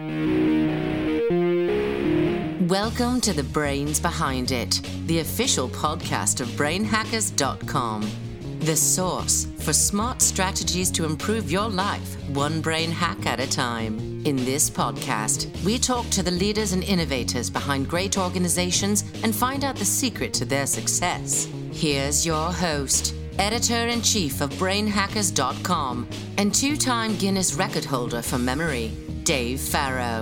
Welcome to The Brains Behind It, the official podcast of BrainHackers.com. The source for smart strategies to improve your life, one brain hack at a time. In this podcast, we talk to the leaders and innovators behind great organizations and find out the secret to their success. Here's your host, Editor-in-Chief of BrainHackers.com and two-time Guinness record holder for memory, Dave Farrow.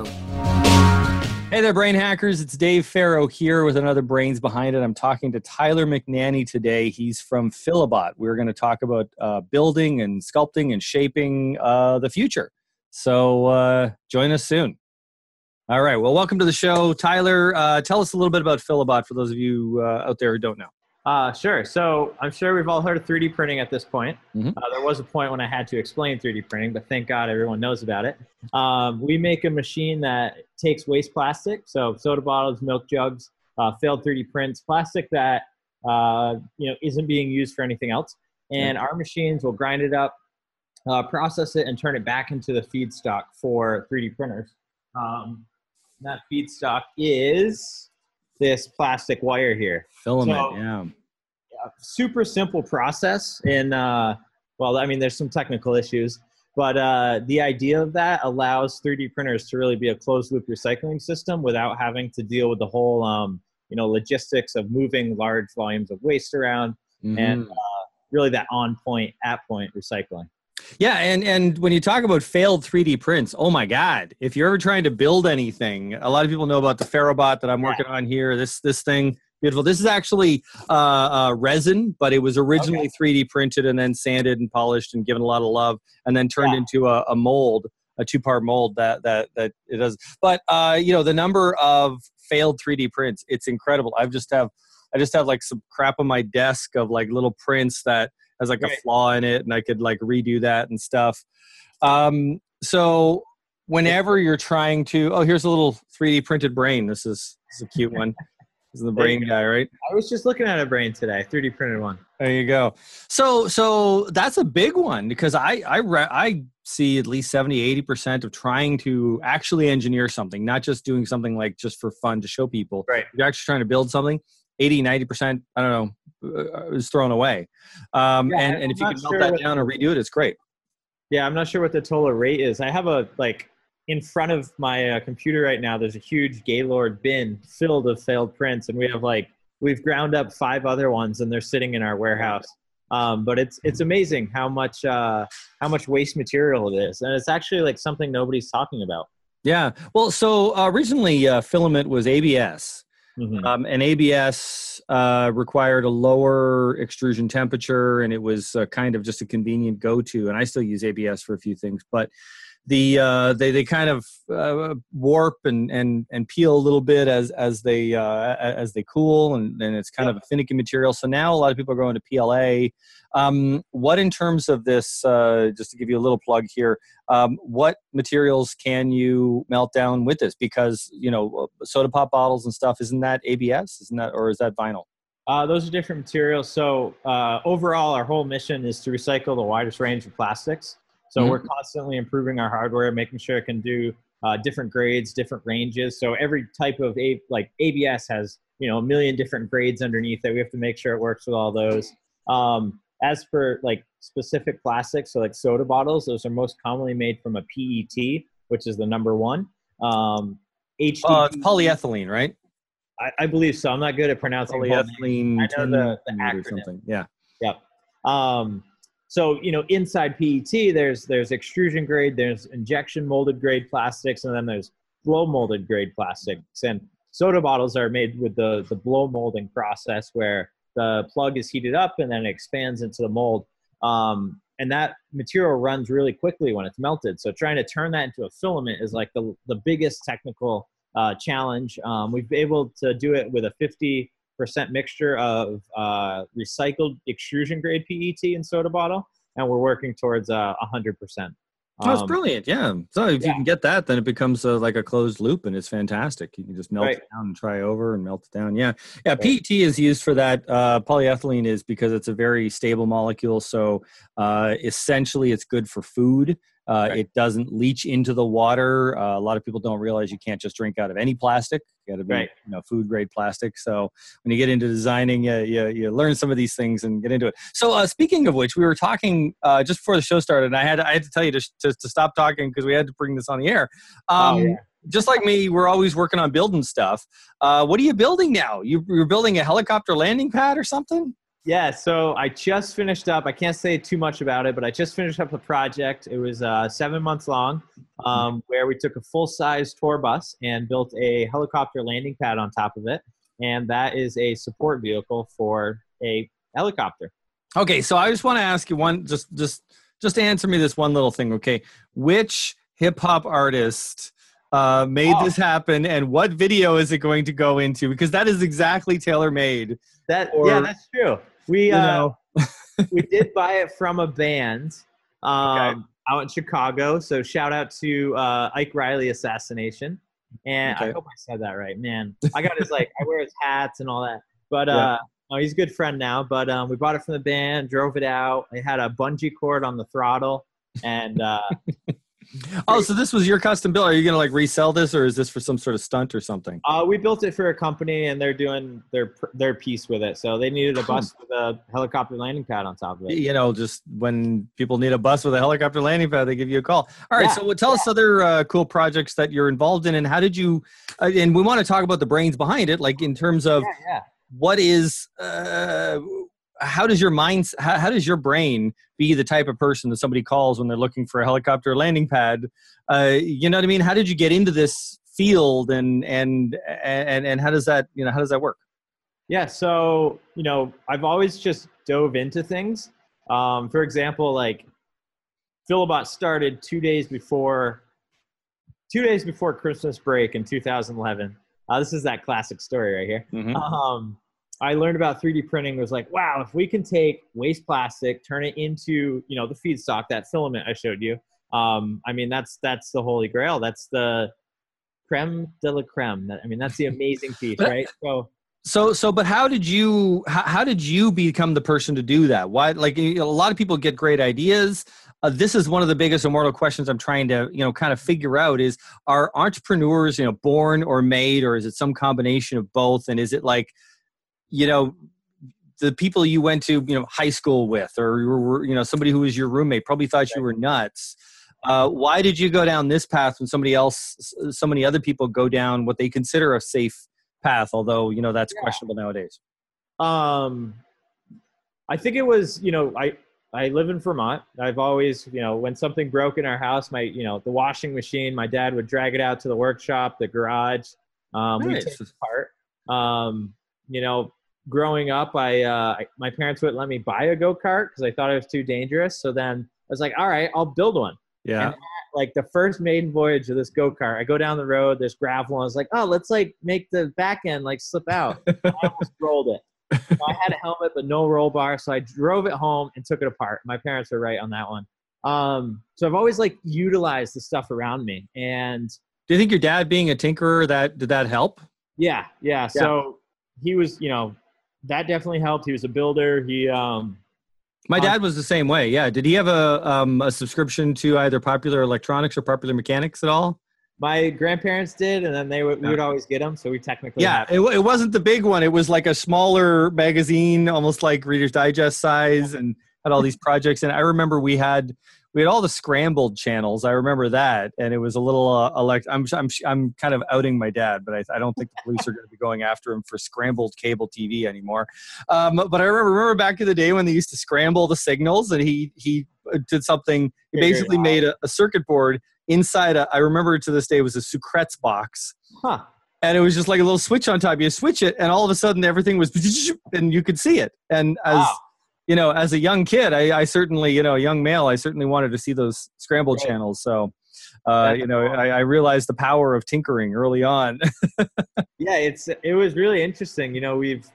Hey there, Brain Hackers. It's Dave Farrow here with another Brains Behind It. I'm talking to Tyler McNanny today. He's from Philibot. We're going to talk about building and sculpting and shaping the future. So join us soon. All right. Well, welcome to the show. Tyler, tell us a little bit about Philibot for those of you out there who don't know. Sure. So I'm sure we've all heard of 3D printing at this point. There was a point when I had to explain 3D printing, but thank God everyone knows about it. We make a machine that takes waste plastic, so soda bottles, milk jugs, failed 3D prints, plastic that isn't being used for anything else. And our machines will grind it up, process it, and turn it back into the feedstock for 3D printers. That feedstock is this plastic wire here. Filament, super simple process. And, there's some technical issues, but the idea of that allows 3D printers to really be a closed loop recycling system without having to deal with the whole, logistics of moving large volumes of waste around and really that at point recycling. Yeah, and when you talk about failed 3D prints, oh my God, if you're ever trying to build anything, a lot of people know about the Ferrobot that I'm working on here, this thing, beautiful. This is actually resin, but it was originally 3D printed and then sanded and polished and given a lot of love and then turned into a mold, a two-part mold that it does. But, the number of failed 3D prints, it's incredible. I just have like some crap on my desk of like little prints that has like a flaw in it, and I could like redo that and stuff. So whenever you're trying to, here's a little 3D printed brain. This is a cute one. This is the brain guy, right? I was just looking at a brain today, 3D printed one. There you go. So that's a big one because I see at least 70-80% of trying to actually engineer something, not just doing something like just for fun to show people. Right. You're actually trying to build something. 80-90%, I don't know, is thrown away. And if you can melt that down and redo it, it's great. Yeah, I'm not sure what the total rate is. I have in front of my computer right now, there's a huge Gaylord bin filled with failed prints, and we've ground up 5 other ones, and they're sitting in our warehouse. But it's amazing how much waste material it is, and it's actually like something nobody's talking about. Yeah. Well, so originally filament was ABS. And ABS required a lower extrusion temperature, and it was kind of just a convenient go-to. And I still use ABS for a few things, but they kind of warp and peel a little bit as they cool, and it's kind of a finicky material. So now a lot of people are going to PLA. What in terms of this? Just to give you a little plug here, what materials can you melt down with this? Because soda pop bottles and stuff, isn't that ABS? Or is that vinyl? Those are different materials. So overall, our whole mission is to recycle the widest range of plastics. So we're constantly improving our hardware, making sure it can do different grades, different ranges. So every type of ABS has a million different grades underneath it. We have to make sure it works with all those. As for specific plastics, so like soda bottles, those are most commonly made from a PET, which is the number one. HDPE, it's polyethylene, right? I believe so. I'm not good at pronouncing polyethylene. I know the acronym. Or something. Yeah. Yep. So, inside PET, there's extrusion grade, there's injection molded grade plastics, and then there's blow molded grade plastics. And soda bottles are made with the blow molding process where the plug is heated up and then it expands into the mold. And that material runs really quickly when it's melted. So trying to turn that into a filament is like the biggest technical challenge. We've been able to do it with a 50% mixture of recycled extrusion grade PET and soda bottle, and we're working towards 100%. That's brilliant. Yeah. So if you can get that, then it becomes like a closed loop, and it's fantastic. You can just melt it down and try over and melt it down. Yeah. Yeah. PET is used for that. Polyethylene is because it's a very stable molecule. So essentially it's good for food. Right. It doesn't leach into the water. A lot of people don't realize you can't just drink out of any plastic. You got to be, Right. food grade plastic. So when you get into designing, you learn some of these things and get into it. So speaking of which, we were talking just before the show started, and I had to tell you to stop talking because we had to bring this on the air. Just like me, we're always working on building stuff. What are you building now? You're building a helicopter landing pad or something? Yeah, so I just finished up. I can't say too much about it, but I just finished up a project. It was 7 months long, where we took a full-size tour bus and built a helicopter landing pad on top of it, and that is a support vehicle for a helicopter. Okay, so I just want to ask you one. Just answer me this one little thing, okay? Which hip hop artist made this happen, and what video is it going to go into? Because that is exactly tailor-made. Yeah, that's true. We we did buy it from a band out in Chicago. So shout out to Ike Riley Assassination. And I hope I said that right, man. I got his I wear his hats and all that. But he's a good friend now. But we bought it from the band, drove it out. It had a bungee cord on the throttle, and so this was your custom build. Are you gonna resell this, or is this for some sort of stunt or something? We built it for a company, and they're doing their piece with it. So they needed a bus with a helicopter landing pad on top of it. Just when people need a bus with a helicopter landing pad, they give you a call. All right, so tell us other cool projects that you're involved in, and how did you? And we want to talk about the brains behind it, in terms of what is. How does your mind? How does your brain be the type of person that somebody calls when they're looking for a helicopter landing pad? You know what I mean? How did you get into this field, and how does that how does that work? Yeah, so I've always just dove into things. For example, Philobot started 2 days before Christmas break in 2011. This is that classic story right here. Mm-hmm. I learned about 3D printing. Was wow, if we can take waste plastic, turn it into, the feedstock, that filament I showed you. That's the holy grail. That's the creme de la creme. That's the amazing piece, right? But how did you become the person to do that? Why? A lot of people get great ideas. This is one of the biggest immortal questions I'm trying to, kind of figure out is, are entrepreneurs, born or made, or is it some combination of both? And is it the people you went to, high school with, or somebody who was your roommate probably thought you were nuts. Why did you go down this path when so many other people go down what they consider a safe path? Although, that's questionable nowadays. I think it was, I live in Vermont. I've always, when something broke in our house, the washing machine, my dad would drag it out to the workshop, the garage. We'd take it apart. Growing up, my parents wouldn't let me buy a go-kart because I thought it was too dangerous. So then I was like, all right, I'll build one. Yeah. And the first maiden voyage of this go-kart, I go down the road, there's gravel, and I was like, oh, let's make the back end slip out. I almost rolled it. I had a helmet but no roll bar, so I drove it home and took it apart. My parents were right on that one. So I've always utilized the stuff around me. And do you think your dad being a tinkerer, did that help? Yeah. So he was, that definitely helped. He was a builder. My dad was the same way. Yeah. Did he have a subscription to either Popular Electronics or Popular Mechanics at all? My grandparents did, and then we would always get them. So we technically it wasn't the big one. It was a smaller magazine, almost like Reader's Digest size, and had all these projects. And I remember we had all the scrambled channels. I remember that, and it was a little I'm kind of outing my dad, but I don't think the police are going to be going after him for scrambled cable TV anymore. But I remember back in the day when they used to scramble the signals, and he did something. He basically made a circuit board inside. I remember to this day it was a Sucrets box. Huh. And it was just a little switch on top. You switch it, and all of a sudden everything was, and you could see it. And as a young kid, I certainly, a young male, I certainly wanted to see those scrambled channels. So, I realized the power of tinkering early on. Yeah, it was really interesting. We've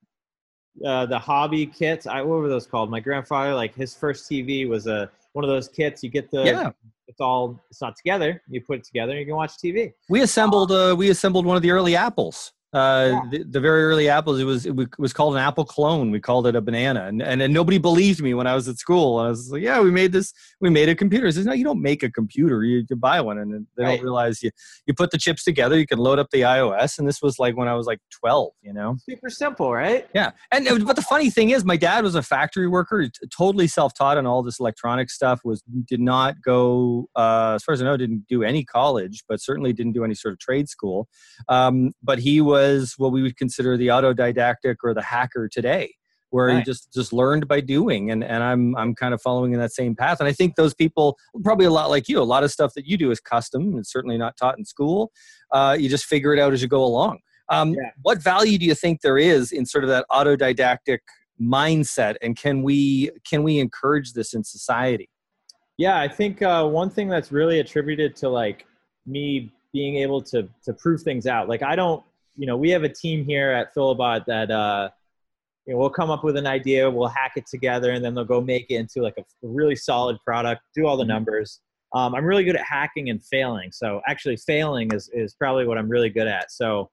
the hobby kits. What were those called? My grandfather, his first TV was one of those kits. You get it's not together. You put it together and you can watch TV. We assembled one of the early Apples. The very early apples, it was called an apple clone. We called it a banana, and nobody believed me when I was at school. And I was like, yeah, we made a computer. I says, no, you don't make a computer. You buy one. And they don't realize you put the chips together, you can load up the iOS. And this was like when I was like 12, Super simple, right? Yeah. But the funny thing is, my dad was a factory worker, totally self-taught on all this electronic stuff, did not go, as far as I know, didn't do any college, but certainly didn't do any sort of trade school. But he was what we would consider the autodidactic or the hacker today, where he just learned by doing. And I'm kind of following in that same path. And I think those people, probably a lot like you, a lot of stuff that you do is custom and certainly not taught in school. You just figure it out as you go along. What value do you think there is in sort of that autodidactic mindset? And can we encourage this in society? Yeah, I think one thing that's really attributed to like me being able to prove things out. Like we have a team here at Philibot that we'll come up with an idea, we'll hack it together, and then they'll go make it into like a really solid product, do all the numbers. I'm really good at hacking and failing. So actually failing is probably what I'm really good at. So,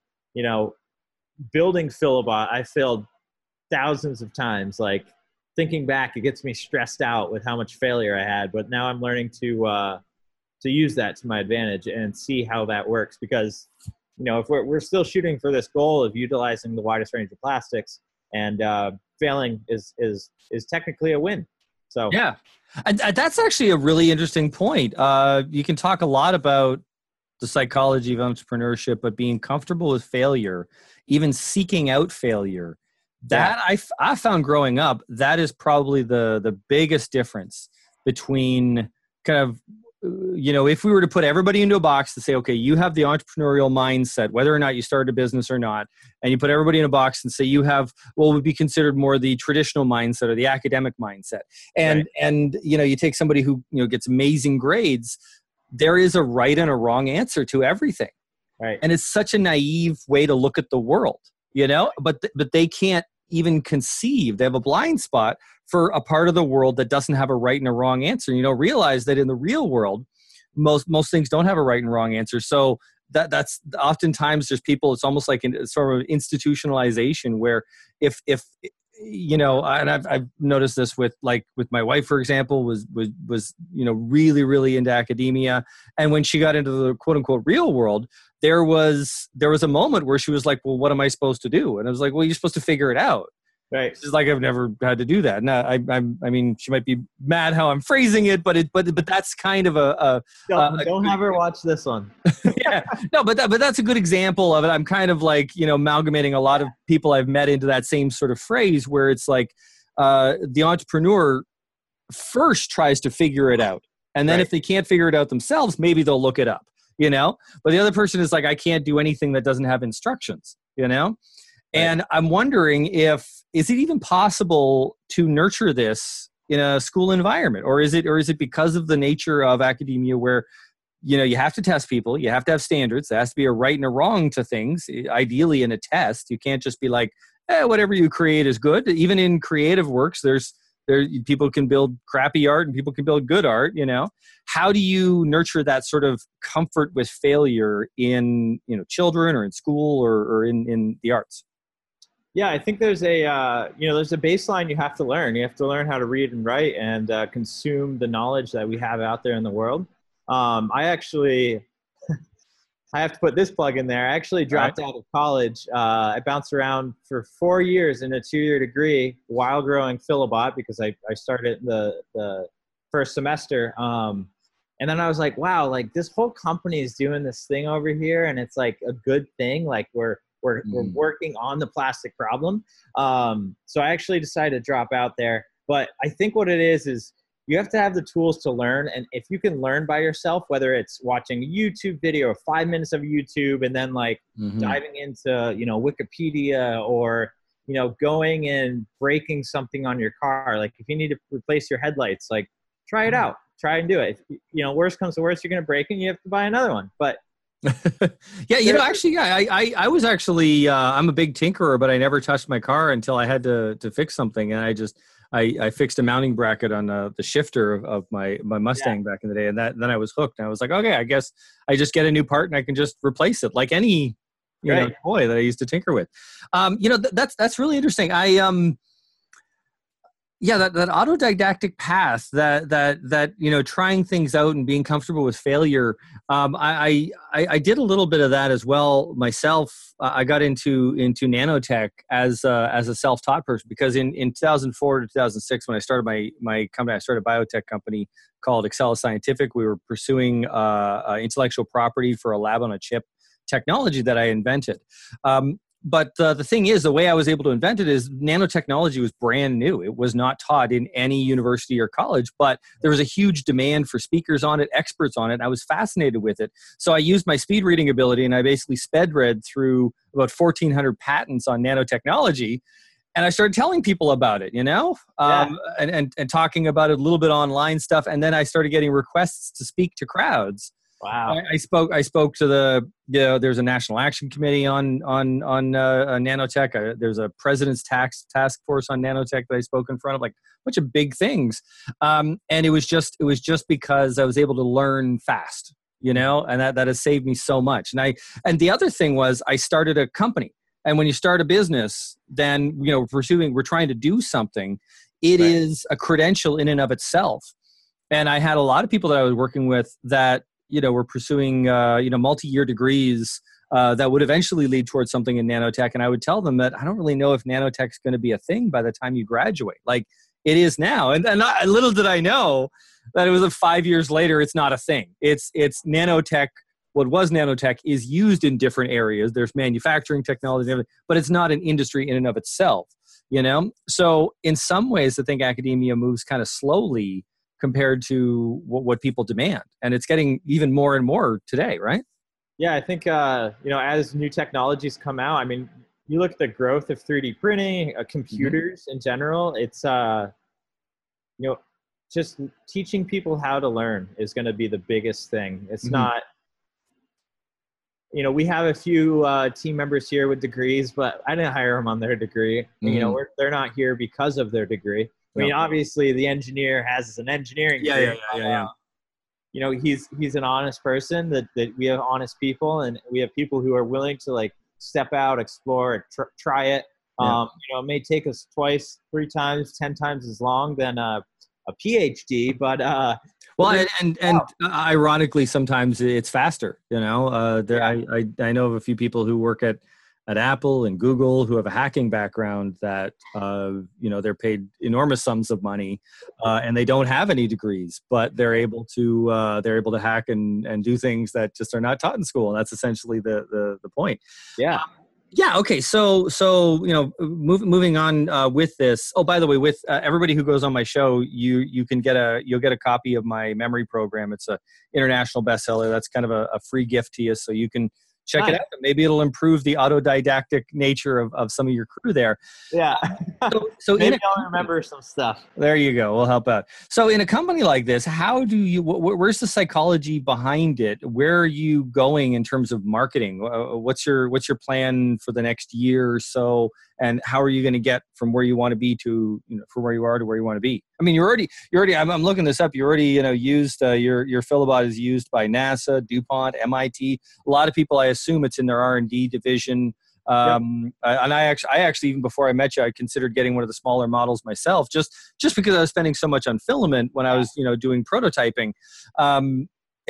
building Philibot, I failed thousands of times. Like thinking back, it gets me stressed out with how much failure I had. But now I'm learning to use that to my advantage and see how that works, because if we're still shooting for this goal of utilizing the widest range of plastics, and failing is technically a win. So yeah, and that's actually a really interesting point. You can talk a lot about the psychology of entrepreneurship, but being comfortable with failure, even seeking out failure, that I found growing up, that is probably the biggest difference between kind of, if we were to put everybody into a box to say, okay, you have the entrepreneurial mindset, whether or not you started a business or not, and you put everybody in a box and say you have what would be considered more the traditional mindset or the academic mindset. And you take somebody who gets amazing grades, there is a right and a wrong answer to everything. Right. And it's such a naive way to look at the world, but they can't even conceive. They have a blind spot for a part of the world that doesn't have a right and a wrong answer. Realize that in the real world, most things don't have a right and wrong answer. So that's oftentimes there's people, it's almost like sort of institutionalization where if and I've noticed this with my wife, for example, was really, really into academia. And when she got into the quote unquote real world, there was a moment where she was like, well, what am I supposed to do? And I was like, well, you're supposed to figure it out. Right. She's like, I've never had to do that. Now, I mean, she might be mad how I'm phrasing it, but that's kind of don't have her watch this one. Yeah, no, but that's a good example of it. I'm kind of like, amalgamating a lot of people I've met into that same sort of phrase where it's like the entrepreneur first tries to figure it out. And then if they can't figure it out themselves, maybe they'll look it up, but the other person is like, I can't do anything that doesn't have instructions, And I'm wondering is it even possible to nurture this in a school environment, or is it because of the nature of academia where, you have to test people, you have to have standards, there has to be a right and a wrong to things, ideally in a test. You can't just be like, whatever you create is good. Even in creative works, people can build crappy art and people can build good art, How do you nurture that sort of comfort with failure in, children or in school or in the arts? Yeah, I think there's a baseline you have to learn. You have to learn how to read and write and consume the knowledge that we have out there in the world. I have to put this plug in there. I actually dropped out of college. I bounced around for 4 years in a 2-year degree while growing Philibot because I started the first semester. And then I was like, wow, like this whole company is doing this thing over here, and it's like a good thing. Like we're working on the plastic problem. So I actually decided to drop out there. But I think what it is you have to have the tools to learn. And if you can learn by yourself, whether it's watching a YouTube video or 5 minutes of YouTube and then diving into, Wikipedia or, going and breaking something on your car. Like if you need to replace your headlights, like try it out, try and do it. If, worst comes to worst, you're going to break and you have to buy another one. But I was actually, I'm a big tinkerer, but I never touched my car until I had to fix something. And I fixed a mounting bracket on the shifter of my Mustang back in the day. And then I was hooked. And I was like, okay, I guess I just get a new part and I can just replace it like any toy that I used to tinker with. That's really interesting. That autodidactic path, that trying things out and being comfortable with failure. I did a little bit of that as well myself. I got into nanotech as a self-taught person, because in 2004 to 2006, when I started my company, I started a biotech company called Excella Scientific. We were pursuing intellectual property for a lab on a chip technology that I invented. But the thing is, the way I was able to invent it is nanotechnology was brand new. It was not taught in any university or college, but there was a huge demand for speakers on it, experts on it. I was fascinated with it. So I used my speed reading ability, and I basically sped read through about 1,400 patents on nanotechnology. And I started telling people about it, and talking about it, a little bit online stuff. And then I started getting requests to speak to crowds. Wow. I spoke to there's a National Action Committee on nanotech. There's a President's task force on nanotech that I spoke in front of, like a bunch of big things. And it was just because I was able to learn fast, and that has saved me so much. And the other thing was, I started a company. And when you start a business, then, we're trying to do something. It is a credential in and of itself. And I had a lot of people that I was working with that, we're pursuing, multi-year degrees that would eventually lead towards something in nanotech. And I would tell them that I don't really know if nanotech is going to be a thing by the time you graduate. Like it is now. And little did I know that it was 5 years later, it's not a thing. It's nanotech. What was nanotech is used in different areas. There's manufacturing technology, but it's not an industry in and of itself, So in some ways, I think academia moves kind of slowly compared to what people demand. And it's getting even more and more today, right? Yeah, I think, as new technologies come out, I mean, you look at the growth of 3D printing, computers in general, it's, just teaching people how to learn is going to be the biggest thing. It's not, we have a few team members here with degrees, but I didn't hire them on their degree. They're not here because of their degree. I mean, obviously, the engineer has an engineering degree. He's an honest person. That we have honest people, and we have people who are willing to step out, explore, try it. It may take us twice, 3 times, 10 times as long than a PhD, but ironically, sometimes it's faster. I know of a few people who work at Apple and Google who have a hacking background that, they're paid enormous sums of money and they don't have any degrees, but they're able to hack and do things that just are not taught in school. And that's essentially the point. Yeah. Yeah. Okay. So moving on with this. Oh, by the way, with everybody who goes on my show, you'll get a copy of my memory program. It's a international bestseller. That's kind of a free gift to you, so you can check it out. Maybe it'll improve the autodidactic nature of some of your crew there. Yeah. So maybe I'll remember some stuff. There you go. We'll help out. So in a company like this, how do you, where's the psychology behind it? Where are you going in terms of marketing? What's your plan for the next year or so? And how are you going to get from where you want to be to, from where you are to where you want to be? I mean, you're already, I'm looking this up. You already, used, your Philobot is used by NASA, DuPont, MIT. A lot of people, I assume it's in their R&D division. And I actually, even before I met you, I considered getting one of the smaller models myself, just because I was spending so much on filament when I was, doing prototyping. So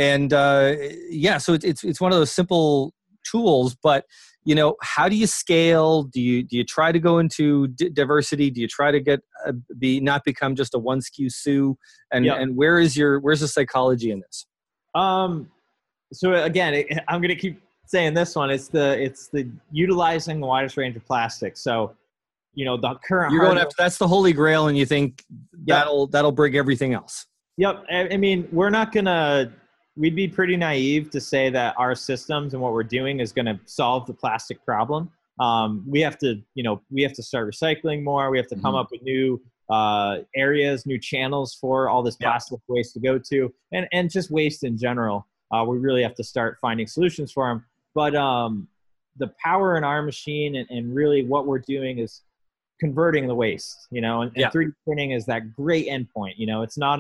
it's one of those simple tools, but how do you scale? Do you try to go into diversity? Do you try to get not become just a one SKU SUE? And where's the psychology in this? So again, I'm going to keep saying this one. It's the utilizing the widest range of plastics. So, the current you're going after, that's the holy grail, and you think that'll bring everything else. Yep. I mean, we'd be pretty naive to say that our systems and what we're doing is going to solve the plastic problem. We have to start recycling more. We have to come up with new areas, new channels for all this plastic waste to go to, and just waste in general. We really have to start finding solutions for them. But the power in our machine and really what we're doing is converting the waste, and 3D printing is that great endpoint. It's not a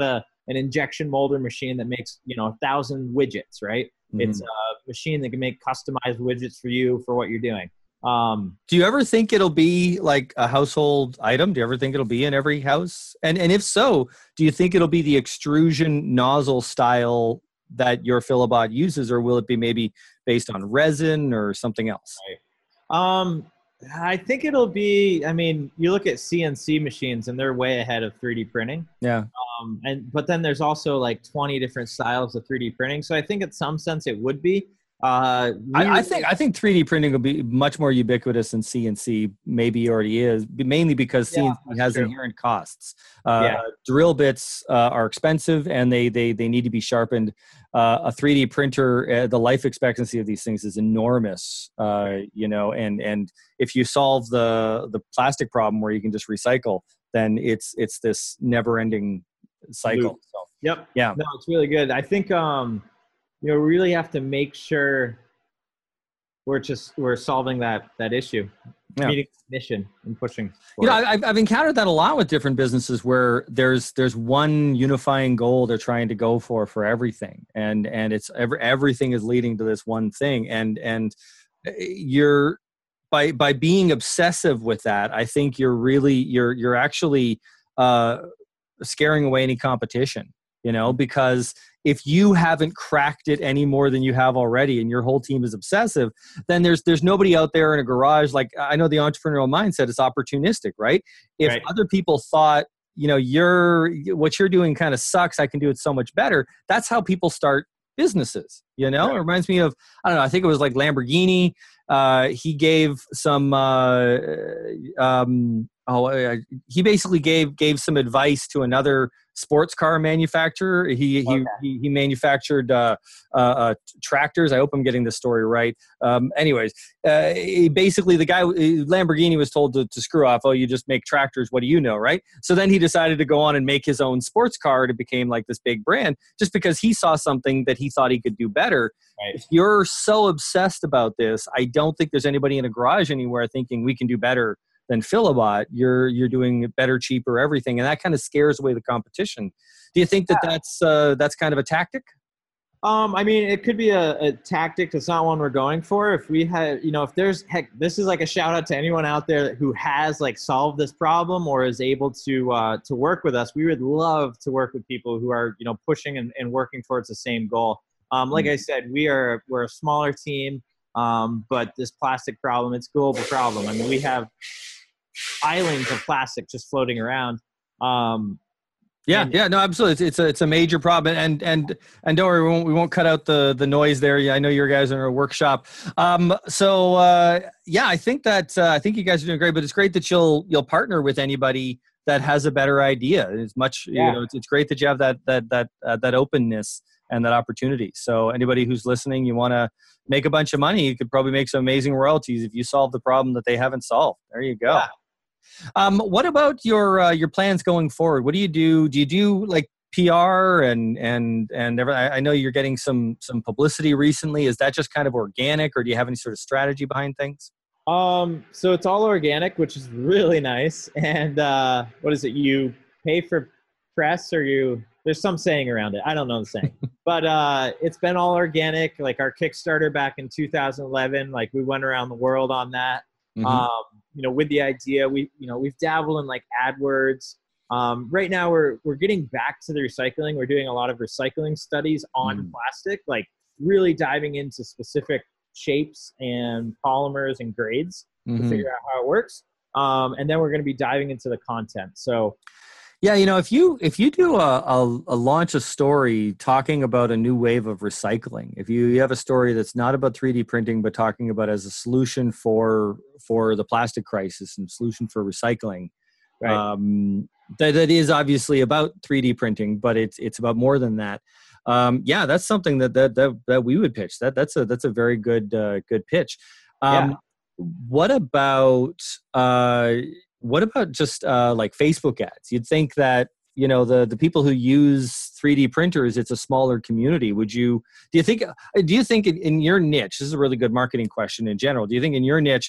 an injection molder machine that makes 1,000 widgets, right? It's a machine that can make customized widgets for you for what you're doing. Do you ever think it'll be like a household item? Do you ever think it'll be in every house? And if so, do you think it'll be the extrusion nozzle style that your Philibot uses, or will it be maybe based on resin or something else? Right. I think it'll be, I mean, you look at CNC machines and they're way ahead of 3D printing. Yeah. But then there's also like 20 different styles of 3D printing. So I think in some sense it would be. I think 3D printing will be much more ubiquitous than CNC maybe already is, mainly because CNC has inherent costs. Drill bits are expensive and they need to be sharpened. A 3D printer, the life expectancy of these things is enormous, and if you solve the plastic problem where you can just recycle, then it's this never-ending cycle. So, yep. Yeah. No, it's really good. I think we really have to make sure we're solving that issue, meeting the mission and pushing. I've encountered that a lot with different businesses where there's one unifying goal they're trying to go for everything, and it's everything is leading to this one thing, and you're by being obsessive with that, I think you're actually scaring away any competition, because if you haven't cracked it any more than you have already and your whole team is obsessive, then there's nobody out there in a garage. Like, I know the entrepreneurial mindset is opportunistic, right? If other people thought, what you're doing kind of sucks, I can do it so much better. That's how people start businesses, It reminds me of, I don't know, I think it was like Lamborghini. He gave some, he basically gave some advice to another sports car manufacturer. He manufactured tractors. I hope I'm getting this story right. Basically, the guy Lamborghini was told to screw off. Oh, you just make tractors. What do you know, right? So then he decided to go on and make his own sports car. And it became like this big brand just because he saw something that he thought he could do better. Right. If you're so obsessed about this, I don't think there's anybody in a garage anywhere thinking we can do better than Philibot. You're doing better, cheaper, everything, and that kind of scares away the competition. Do you think that's kind of a tactic? I mean, it could be a tactic. It's not one we're going for. If we had, if there's, this is like a shout out to anyone out there who has like solved this problem or is able to work with us. We would love to work with people who are, pushing and working towards the same goal. Like I said, we're a smaller team, but this plastic problem, it's a global problem. I mean, we have islands of plastic just floating around. No, absolutely. It's a major problem, and don't worry, we won't cut out the noise there. Yeah, I know your guys are in a workshop. I think you guys are doing great, but it's great that you'll partner with anybody that has a better idea. It's much, it's great that you have that openness and that opportunity. So anybody who's listening, you want to make a bunch of money, you could probably make some amazing royalties if you solve the problem that they haven't solved. There you go. Yeah. What about your plans going forward? What do you do? Do you do like PR and everything? I know you're getting some publicity recently. Is that just kind of organic, or do you have any sort of strategy behind things? So it's all organic, which is really nice. And what is it? You pay for press, or there's some saying around it. I don't know the saying, but it's been all organic. Like our Kickstarter back in 2011, like we went around the world on that. Mm-hmm. With the idea, we've dabbled in like AdWords. Right now we're getting back to the recycling. We're doing a lot of recycling studies on plastic, like really diving into specific shapes and polymers and grades to figure out how it works. And then we're going to be diving into the content. So yeah, if you do a launch a story talking about a new wave of recycling, if you have a story that's not about 3D printing, but talking about as a solution for the plastic crisis and solution for recycling, right. That is obviously about 3D printing, but it's about more than that. That's something that we would pitch. That's a very good pitch. What about just like Facebook ads? You'd think that the people who use 3D printers, it's a smaller community. Do you think in your niche, this is a really good marketing question in general, do you think in your niche,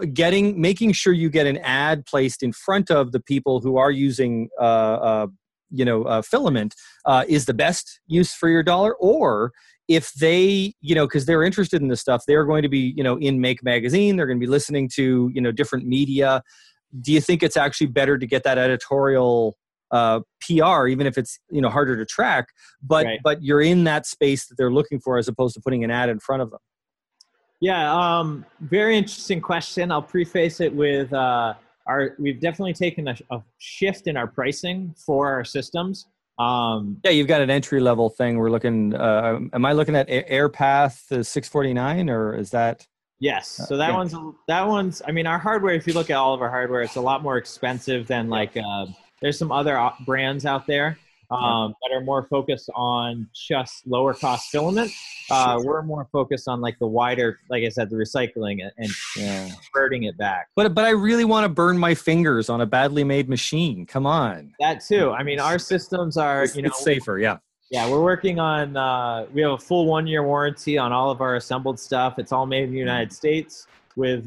making sure you get an ad placed in front of the people who are using filament is the best use for your dollar, or if they, because they're interested in this stuff, they're going to be, in Make Magazine, they're going to be listening to, different media. Do you think it's actually better to get that editorial PR, even if it's, harder to track, but you're in that space that they're looking for, as opposed to putting an ad in front of them? Yeah, very interesting question. I'll preface it with we've definitely taken a shift in our pricing for our systems. Yeah, you've got an entry level thing. We're looking. Am I looking at AirPath 649, or is that? Yes. So that one's. I mean, our hardware. If you look at all of our hardware, it's a lot more expensive than there's some other brands out there that are more focused on just lower cost filament. We're more focused on the wider, like I said, the recycling and converting it back. But I really want to burn my fingers on a badly made machine. Come on. That too. I mean, our systems are, it's safer. Yeah. Yeah, we're working on, we have a full 1-year warranty on all of our assembled stuff. It's all made in the United States with,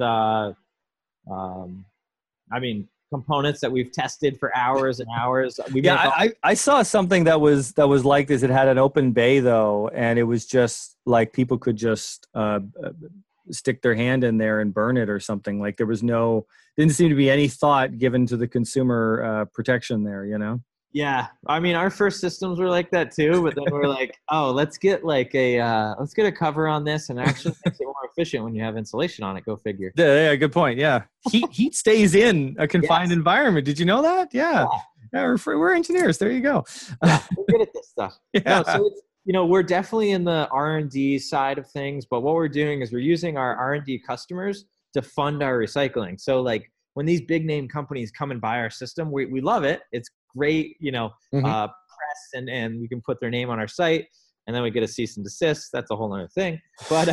components that we've tested for hours and hours. I saw something that was like this. It had an open bay though, and it was just like people could just stick their hand in there and burn it or something. Like there was didn't seem to be any thought given to the consumer protection there, Yeah, I mean, our first systems were like that too, but then we're like, oh, let's get a cover on this, and actually makes it more efficient when you have insulation on it. Go figure. Yeah, good point. Yeah, heat stays in a confined environment. Did you know that? Yeah, we're engineers. There you go. Yeah, we're good at this stuff. Yeah. No, so it's, we're definitely in the R&D side of things, but what we're doing is we're using our R&D customers to fund our recycling. So when these big name companies come and buy our system, we love it. It's great, press, and we can put their name on our site, and then we get a cease and desist. That's a whole other thing. But,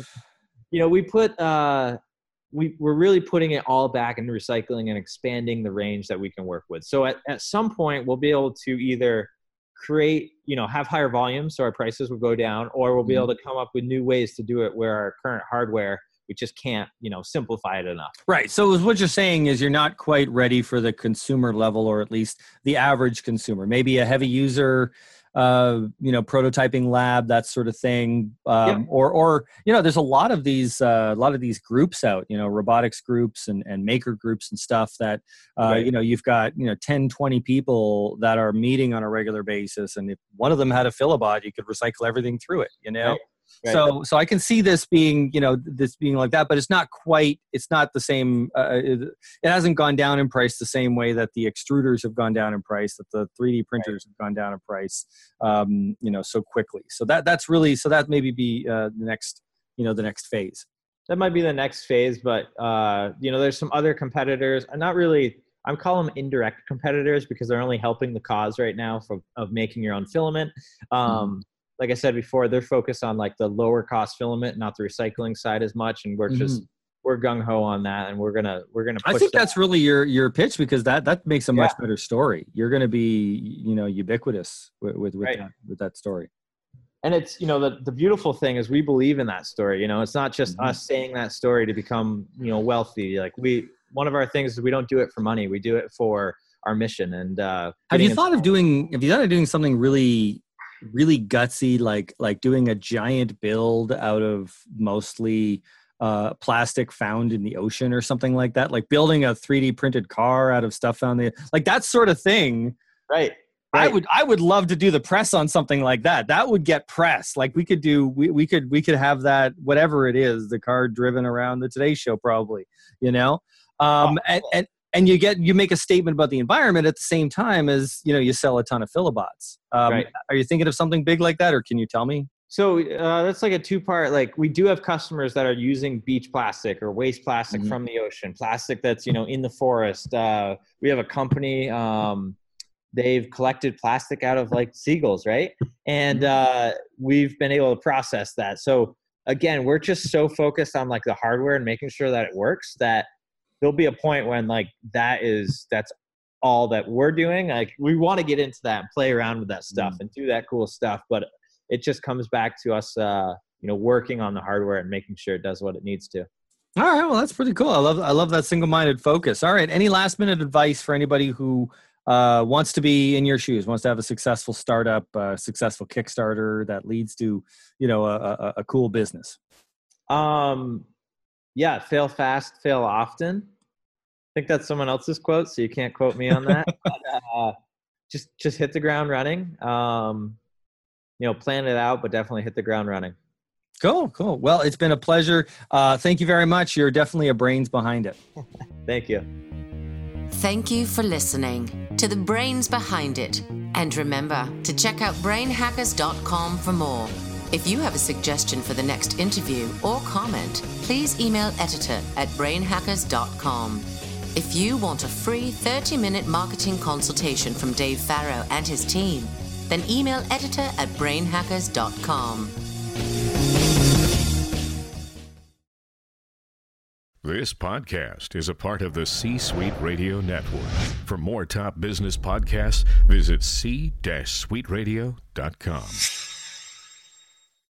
we're really putting it all back into recycling and expanding the range that we can work with. So at some point, we'll be able to either create, have higher volumes, so our prices will go down, or we'll be able to come up with new ways to do it where our current hardware, we just can't, simplify it enough. Right. So what you're saying is you're not quite ready for the consumer level, or at least the average consumer, maybe a heavy user, prototyping lab, that sort of thing. Or there's a lot of these groups out, robotics groups and maker groups and stuff that, you've got, 10, 20 people that are meeting on a regular basis. And if one of them had a Philibot, you could recycle everything through it, Right. Right. So I can see this being, this being like that, but it's not the same. It hasn't gone down in price the same way that the extruders have gone down in price, that the 3D printers have gone down in price, so quickly. So that maybe be the next phase. That might be the next phase, but there's some other competitors. I'm calling them indirect competitors because they're only helping the cause right now of making your own filament. Like I said before, they're focused on the lower cost filament, not the recycling side as much. And we're gung ho on that. And we're gonna push I think that's really your pitch, because that makes a much better story. You're going to be, ubiquitous with that story. And it's, the beautiful thing is we believe in that story. It's not just us saying that story to become, wealthy. One of our things is we don't do it for money. We do it for our mission. And have you thought of doing something really gutsy, like doing a giant build out of mostly plastic found in the ocean or something like that, like building a 3D printed car out of stuff found that sort of thing? Right. I would love to do the press on something like that. That would get press. We could have that, whatever it is, the car driven around the Today Show, probably, and you make a statement about the environment at the same time as, you sell a ton of Philibots. Are you thinking of something big like that, or can you tell me? So that's a two-part, we do have customers that are using beach plastic or waste plastic from the ocean, plastic that's, in the forest. We have a company, they've collected plastic out of seagulls, right? And we've been able to process that. So again, we're just so focused on the hardware and making sure that it works that there'll be a point when that's all that we're doing. We want to get into that and play around with that stuff and do that cool stuff, but it just comes back to us, working on the hardware and making sure it does what it needs to. All right. Well, that's pretty cool. I love that single-minded focus. All right. Any last minute advice for anybody who wants to be in your shoes, wants to have a successful startup, a successful Kickstarter that leads to, a cool business? Yeah, fail fast, fail often. I think that's someone else's quote, so you can't quote me on that. But, just hit the ground running. Plan it out, but definitely hit the ground running. Cool. Well, it's been a pleasure. Thank you very much. You're definitely a brains behind it. Thank you. Thank you for listening to The Brains Behind It. And remember to check out brainhackers.com for more. If you have a suggestion for the next interview or comment, please email editor@brainhackers.com. If you want a free 30-minute marketing consultation from Dave Farrow and his team, then email editor@brainhackers.com. This podcast is a part of the C-Suite Radio Network. For more top business podcasts, visit c-suiteradio.com.